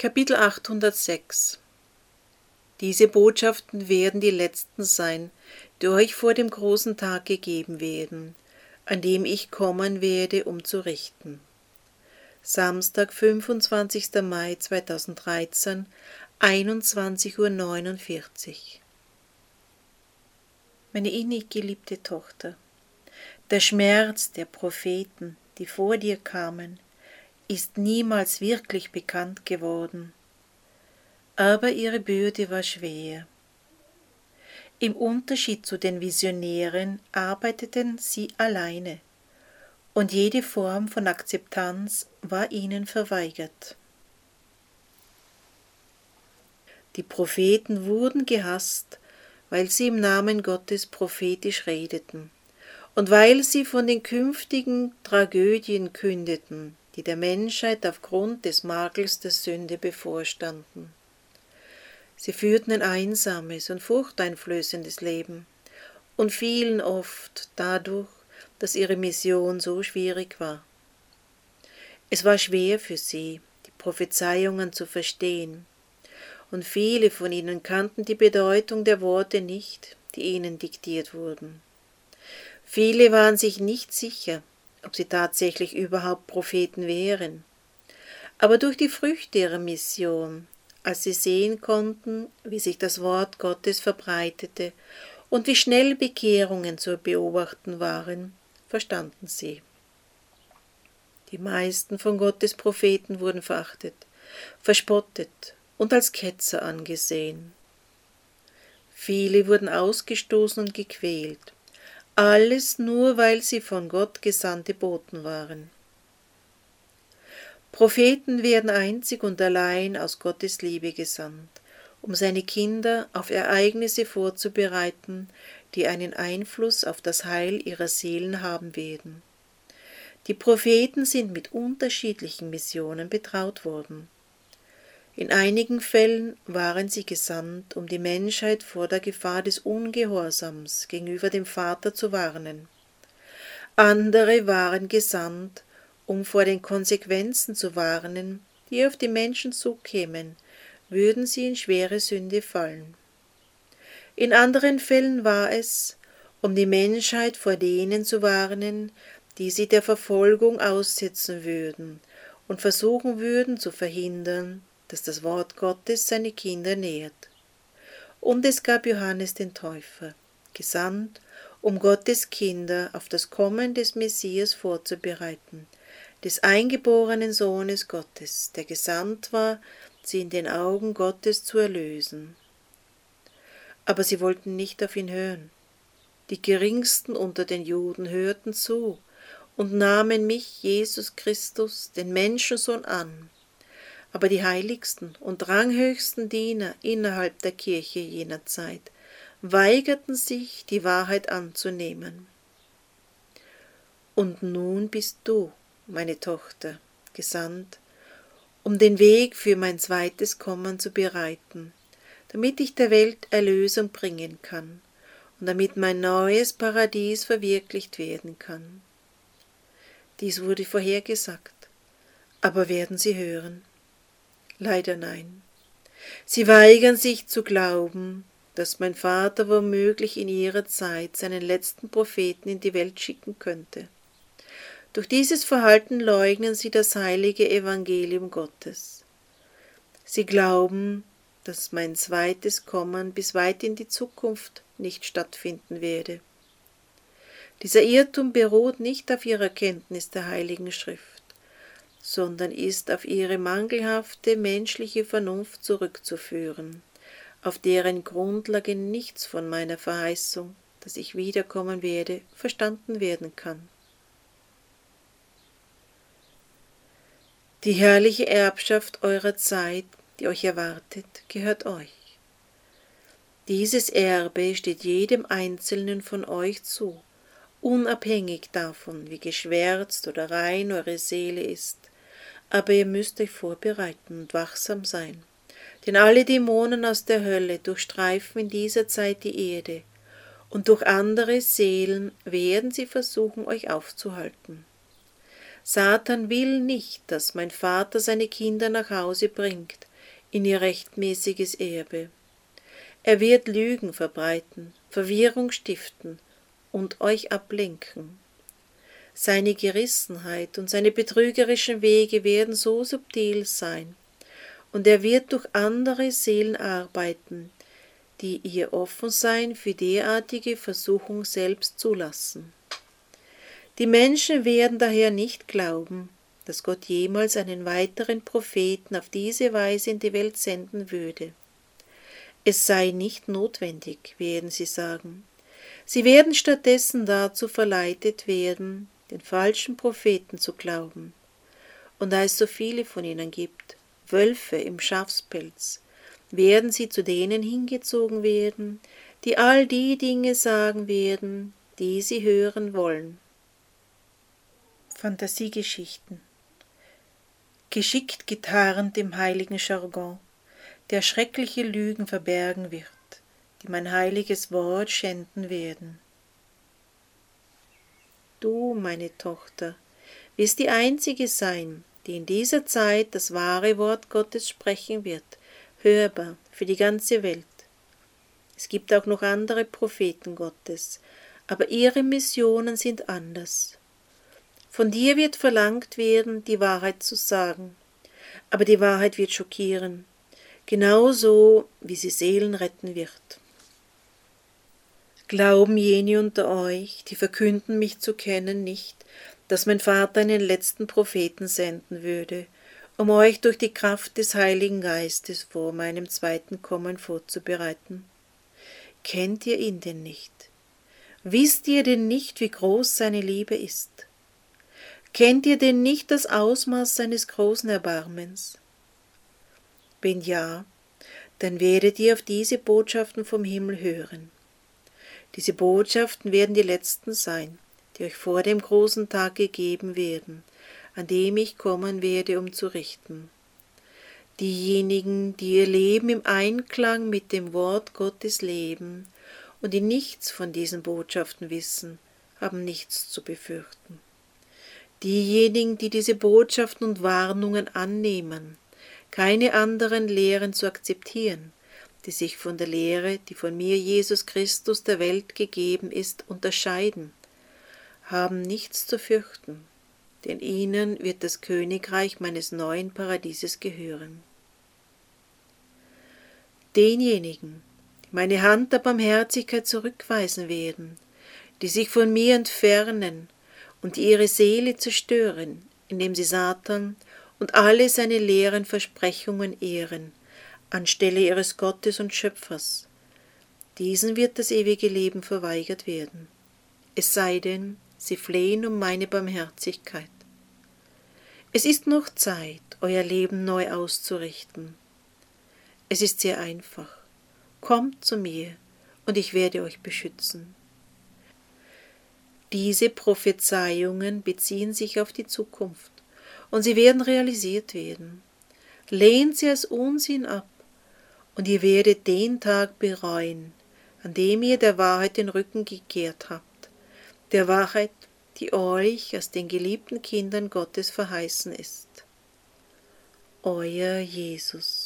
Kapitel 806. Diese Botschaften werden die letzten sein, die euch vor dem großen Tag gegeben werden, an dem ich kommen werde, um zu richten. Samstag, 25. Mai 2013, 21:49 Uhr. Meine innig geliebte Tochter, der Schmerz der Propheten, die vor dir kamen, ist niemals wirklich bekannt geworden, aber ihre Bürde war schwer. Im Unterschied zu den Visionären arbeiteten sie alleine, und jede Form von Akzeptanz war ihnen verweigert. Die Propheten wurden gehasst, weil sie im Namen Gottes prophetisch redeten und weil sie von den künftigen Tragödien kündeten, die der Menschheit aufgrund des Makels der Sünde bevorstanden. Sie führten ein einsames und furchteinflößendes Leben und fielen oft dadurch, dass ihre Mission so schwierig war. Es war schwer für sie, die Prophezeiungen zu verstehen, und viele von ihnen kannten die Bedeutung der Worte nicht, die ihnen diktiert wurden. Viele waren sich nicht sicher, ob sie tatsächlich überhaupt Propheten wären. Aber durch die Früchte ihrer Mission, als sie sehen konnten, wie sich das Wort Gottes verbreitete und wie schnell Bekehrungen zu beobachten waren, verstanden sie. Die meisten von Gottes Propheten wurden verachtet, verspottet und als Ketzer angesehen. Viele wurden ausgestoßen und gequält, alles nur, weil sie von Gott gesandte Boten waren. Propheten werden einzig und allein aus Gottes Liebe gesandt, um seine Kinder auf Ereignisse vorzubereiten, die einen Einfluss auf das Heil ihrer Seelen haben werden. Die Propheten sind mit unterschiedlichen Missionen betraut worden. In einigen Fällen waren sie gesandt, um die Menschheit vor der Gefahr des Ungehorsams gegenüber dem Vater zu warnen. Andere waren gesandt, um vor den Konsequenzen zu warnen, die auf die Menschen zukämen, würden sie in schwere Sünde fallen. In anderen Fällen war es, um die Menschheit vor denen zu warnen, die sie der Verfolgung aussetzen würden und versuchen würden zu verhindern, dass das Wort Gottes seine Kinder nährt. Und es gab Johannes den Täufer, gesandt, um Gottes Kinder auf das Kommen des Messias vorzubereiten, des eingeborenen Sohnes Gottes, der gesandt war, sie in den Augen Gottes zu erlösen. Aber sie wollten nicht auf ihn hören. Die Geringsten unter den Juden hörten zu und nahmen mich, Jesus Christus, den Menschensohn, an. Aber die heiligsten und ranghöchsten Diener innerhalb der Kirche jener Zeit weigerten sich, die Wahrheit anzunehmen. Und nun bist du, meine Tochter, gesandt, um den Weg für mein zweites Kommen zu bereiten, damit ich der Welt Erlösung bringen kann und damit mein neues Paradies verwirklicht werden kann. Dies wurde vorhergesagt, aber werden sie hören? Leider nein. Sie weigern sich zu glauben, dass mein Vater womöglich in ihrer Zeit seinen letzten Propheten in die Welt schicken könnte. Durch dieses Verhalten leugnen sie das heilige Evangelium Gottes. Sie glauben, dass mein zweites Kommen bis weit in die Zukunft nicht stattfinden werde. Dieser Irrtum beruht nicht auf ihrer Kenntnis der Heiligen Schrift, sondern ist auf ihre mangelhafte menschliche Vernunft zurückzuführen, auf deren Grundlage nichts von meiner Verheißung, dass ich wiederkommen werde, verstanden werden kann. Die herrliche Erbschaft eurer Zeit, die euch erwartet, gehört euch. Dieses Erbe steht jedem Einzelnen von euch zu, unabhängig davon, wie geschwärzt oder rein eure Seele ist. Aber ihr müsst euch vorbereiten und wachsam sein, denn alle Dämonen aus der Hölle durchstreifen in dieser Zeit die Erde, und durch andere Seelen werden sie versuchen, euch aufzuhalten. Satan will nicht, dass mein Vater seine Kinder nach Hause bringt, in ihr rechtmäßiges Erbe. Er wird Lügen verbreiten, Verwirrung stiften und euch ablenken. Seine Gerissenheit und seine betrügerischen Wege werden so subtil sein, und er wird durch andere Seelen arbeiten, die ihr offen sein für derartige Versuchung selbst zulassen. Die Menschen werden daher nicht glauben, dass Gott jemals einen weiteren Propheten auf diese Weise in die Welt senden würde. Es sei nicht notwendig, werden sie sagen. Sie werden stattdessen dazu verleitet werden, den falschen Propheten zu glauben. Und da es so viele von ihnen gibt, Wölfe im Schafspelz, werden sie zu denen hingezogen werden, die all die Dinge sagen werden, die sie hören wollen. Fantasiegeschichten. Geschickt getarnt im heiligen Jargon, der schreckliche Lügen verbergen wird, die mein heiliges Wort schänden werden. Du, meine Tochter, wirst die Einzige sein, die in dieser Zeit das wahre Wort Gottes sprechen wird, hörbar für die ganze Welt. Es gibt auch noch andere Propheten Gottes, aber ihre Missionen sind anders. Von dir wird verlangt werden, die Wahrheit zu sagen, aber die Wahrheit wird schockieren, genauso wie sie Seelen retten wird. Glauben jene unter euch, die verkünden, mich zu kennen, nicht, dass mein Vater einen letzten Propheten senden würde, um euch durch die Kraft des Heiligen Geistes vor meinem zweiten Kommen vorzubereiten? Kennt ihr ihn denn nicht? Wisst ihr denn nicht, wie groß seine Liebe ist? Kennt ihr denn nicht das Ausmaß seines großen Erbarmens? Wenn ja, dann werdet ihr auf diese Botschaften vom Himmel hören. Diese Botschaften werden die letzten sein, die euch vor dem großen Tag gegeben werden, an dem ich kommen werde, um zu richten. Diejenigen, die ihr Leben im Einklang mit dem Wort Gottes leben und die nichts von diesen Botschaften wissen, haben nichts zu befürchten. Diejenigen, die diese Botschaften und Warnungen annehmen, keine anderen Lehren zu akzeptieren, die sich von der Lehre, die von mir Jesus Christus der Welt gegeben ist, unterscheiden, haben nichts zu fürchten, denn ihnen wird das Königreich meines neuen Paradieses gehören. Denjenigen, die meine Hand der Barmherzigkeit zurückweisen werden, die sich von mir entfernen und die ihre Seele zerstören, indem sie Satan und alle seine leeren Versprechungen ehren, anstelle ihres Gottes und Schöpfers, diesen wird das ewige Leben verweigert werden, es sei denn, sie flehen um meine Barmherzigkeit. Es ist noch Zeit, euer Leben neu auszurichten. Es ist sehr einfach. Kommt zu mir, und ich werde euch beschützen. Diese Prophezeiungen beziehen sich auf die Zukunft, und sie werden realisiert werden. Lehnt sie als Unsinn ab, und ihr werdet den Tag bereuen, an dem ihr der Wahrheit den Rücken gekehrt habt, der Wahrheit, die euch als den geliebten Kindern Gottes verheißen ist. Euer Jesus.